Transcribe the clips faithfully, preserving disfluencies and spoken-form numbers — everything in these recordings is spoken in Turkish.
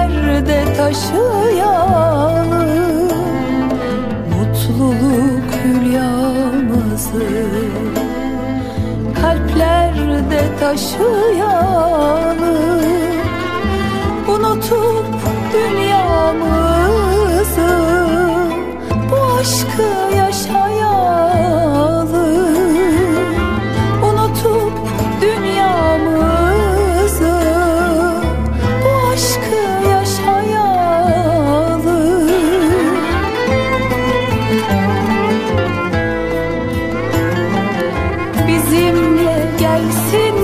kalplerde taşıyalım mutluluk hülyamızı, kalplerde taşıyalım, unutup dünyamızı, bu aşkı yaşayalım, unutup dünyamızı, bu aşkı yaşayalım. Bizimle gelsin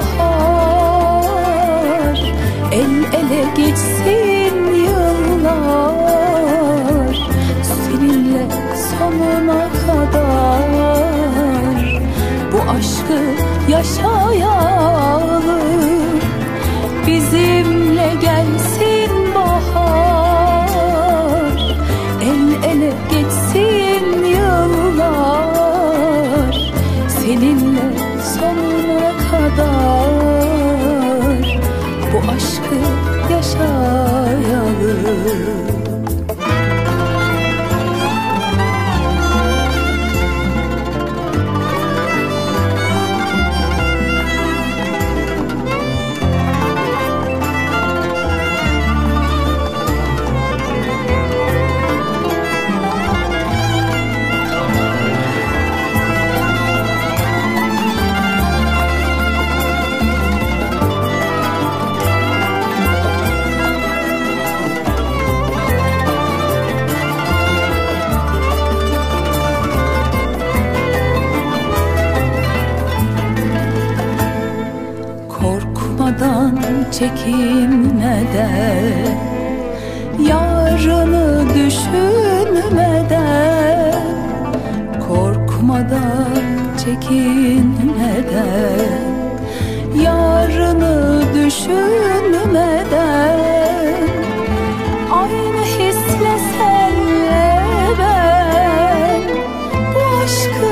bahar, el ele geçsin yıllar, seninle sonuna kadar bu aşkı yaşayalım. Bizimle gelsin bahar, el ele geçsin yıllar, seninle sonuna kadar bu aşkı yaşayalım. Korkmadan, çekinmeden, yarını düşünmeden, korkmadan, çekinmeden, yarını düşünmeden, aynı hisle senle ben bu aşkı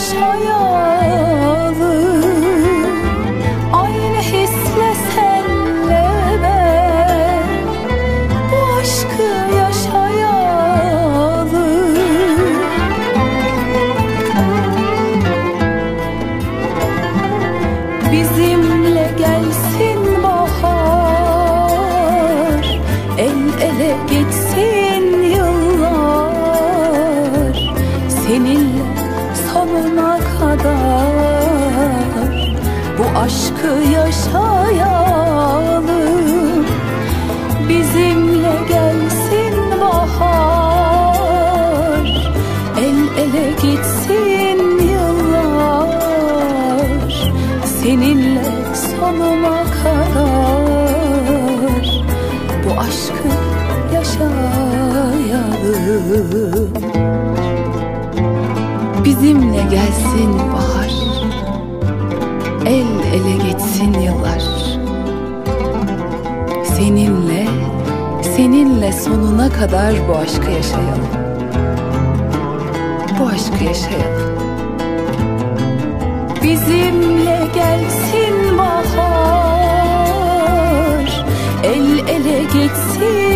yaşayalım. Aynı hisle senle ben bu aşkı yaşayalım. Bizimle gelsin bahar, el ele geçsin yıllar, seninle sonuna kadar bu aşkı yaşayalım. Bizimle gelsin bahar, el ele geçsin yıllar, seninle sonuna kadar bu aşkı yaşayalım. Bizimle gelsin bahar, el ele geçsin yıllar, seninle, seninle sonuna kadar bu aşkı yaşayalım. Bu aşkı yaşayalım. Bizimle gelsin bahar, el ele geçsin